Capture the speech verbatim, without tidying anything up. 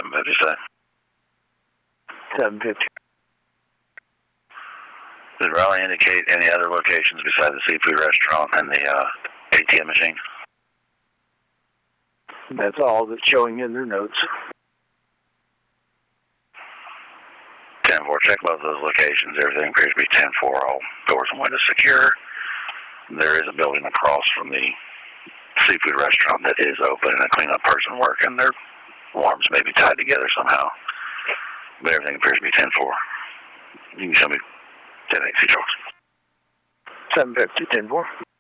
seven fifty, say. seven fifty. Did Raleigh indicate any other locations besides the seafood restaurant and the uh, A T M machine? That's all that's showing in their notes. ten four, check both of those locations. Everything appears to be ten four, all doors and windows secure. There is a building across from the seafood restaurant that is open and a cleanup person working. Their alarms may be tied together somehow. But everything appears to be ten four. You can show me ten eight, Charles. seven fifty, ten four.